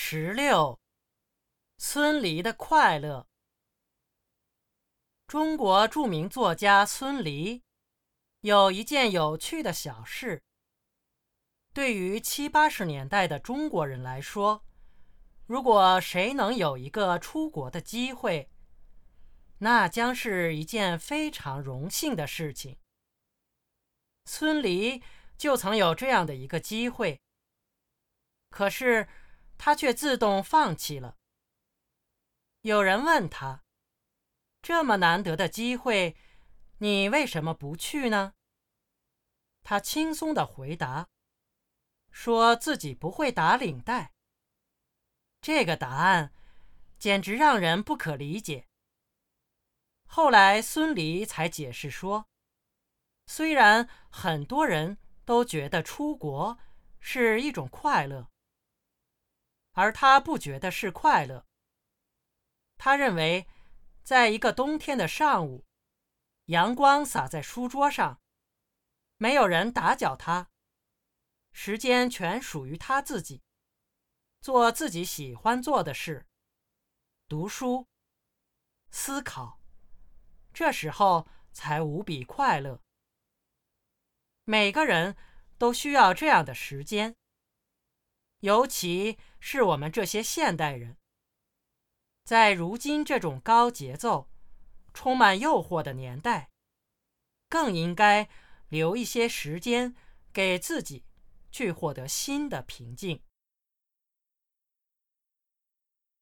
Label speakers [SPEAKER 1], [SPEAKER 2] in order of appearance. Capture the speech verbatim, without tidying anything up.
[SPEAKER 1] 十六，孙犁的快乐。中国著名作家孙犁有一件有趣的小事，对于七八十年代的中国人来说，如果谁能有一个出国的机会，那将是一件非常荣幸的事情。孙犁就曾有这样的一个机会，可是他却自动放弃了。有人问他，这么难得的机会，你为什么不去呢？他轻松地回答，说自己不会打领带。这个答案简直让人不可理解。后来孙犁才解释说，虽然很多人都觉得出国是一种快乐，而他不觉得是快乐。他认为，在一个冬天的上午，阳光洒在书桌上，没有人打搅他，时间全属于他自己，做自己喜欢做的事，读书、思考，这时候才无比快乐。每个人都需要这样的时间，尤其是我们这些现代人，在如今这种高节奏、充满诱惑的年代，更应该留一些时间给自己去获得新的平静。